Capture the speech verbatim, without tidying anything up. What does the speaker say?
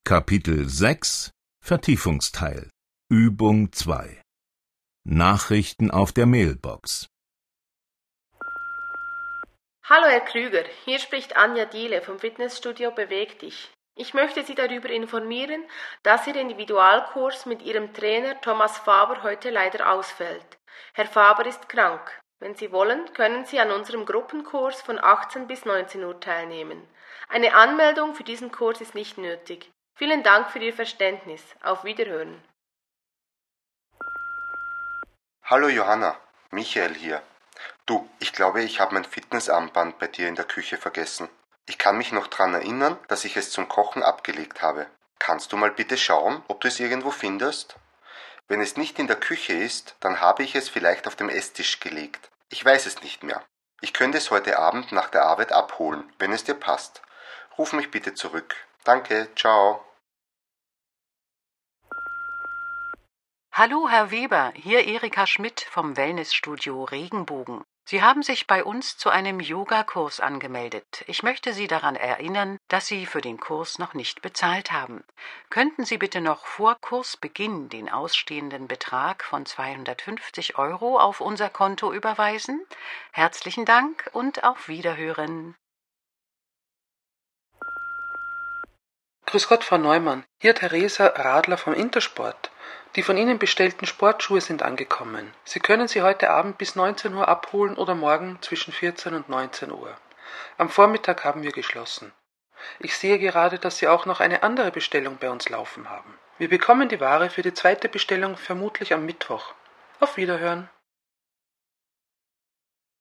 Kapitel sechs Vertiefungsteil Übung zwei Nachrichten auf der Mailbox. Hallo Herr Krüger, hier spricht Anja Diele vom Fitnessstudio Beweg dich. Ich möchte Sie darüber informieren, dass Ihr Individualkurs mit Ihrem Trainer Thomas Faber heute leider ausfällt. Herr Faber ist krank. Wenn Sie wollen, können Sie an unserem Gruppenkurs von achtzehn bis neunzehn Uhr teilnehmen. Eine Anmeldung für diesen Kurs ist nicht nötig. Vielen Dank für Ihr Verständnis. Auf Wiederhören. Hallo Johanna, Michael hier. Du, ich glaube, ich habe mein Fitnessarmband bei dir in der Küche vergessen. Ich kann mich noch daran erinnern, dass ich es zum Kochen abgelegt habe. Kannst du mal bitte schauen, ob du es irgendwo findest? Wenn es nicht in der Küche ist, dann habe ich es vielleicht auf dem Esstisch gelegt. Ich weiß es nicht mehr. Ich könnte es heute Abend nach der Arbeit abholen, wenn es dir passt. Ruf mich bitte zurück. Danke, ciao. Hallo Herr Weber, hier Erika Schmidt vom Wellnessstudio Regenbogen. Sie haben sich bei uns zu einem Yogakurs angemeldet. Ich möchte Sie daran erinnern, dass Sie für den Kurs noch nicht bezahlt haben. Könnten Sie bitte noch vor Kursbeginn den ausstehenden Betrag von zweihundertfünfzig Euro auf unser Konto überweisen? Herzlichen Dank und auf Wiederhören. Grüß Gott, Frau Neumann. Hier Theresa Radler vom Intersport. Die von Ihnen bestellten Sportschuhe sind angekommen. Sie können sie heute Abend bis neunzehn Uhr abholen oder morgen zwischen vierzehn und neunzehn Uhr. Am Vormittag haben wir geschlossen. Ich sehe gerade, dass Sie auch noch eine andere Bestellung bei uns laufen haben. Wir bekommen die Ware für die zweite Bestellung vermutlich am Mittwoch. Auf Wiederhören.